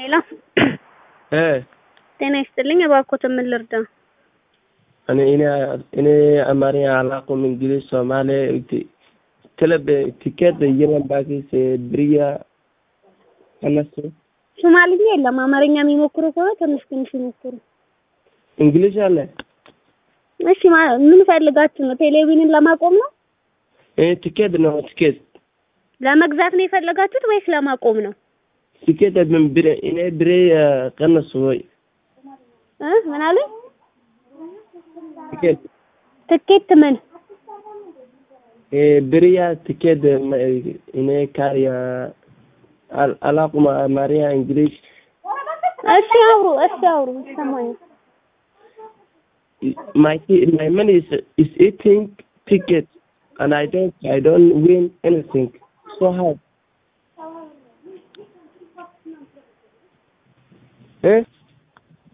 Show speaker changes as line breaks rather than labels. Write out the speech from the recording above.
ሄሎ
ጤና
ይስጥልኝ እባክዎትን ምን ልርዳ?
እኔ አማርኛ አላውቅም እንግሊዝ ሶማሌ ቲኬት እየመባኪ ብሪያ እነሱ
ሶማሊኛ የለም አማርኛ የሚሞክሩ ከሆነ ትንሽ ይሞክሩ።
እንግሊዝ አለ።
እሺ ምን ፈልጋችሁ ነው? ቴሌቪዥንን ለማቆም ነው?
ቲኬት ነው ቲኬት
ለመግዛት ነው የፈለጋችሁት ወይስ ለማቆም ነው?
ቲኬት ምን ብሬ እኔ ብሬ ቀነሱ ወይ
ምን አለ?
ቲኬት
ምን
ብሪያ ቲኬት እኔ ካሪያ አላውቅም አማርኛ እንግሊዝ።
እሺ አውሩ ሰማኝ።
My money is eating ticket and I don't win anything. So how?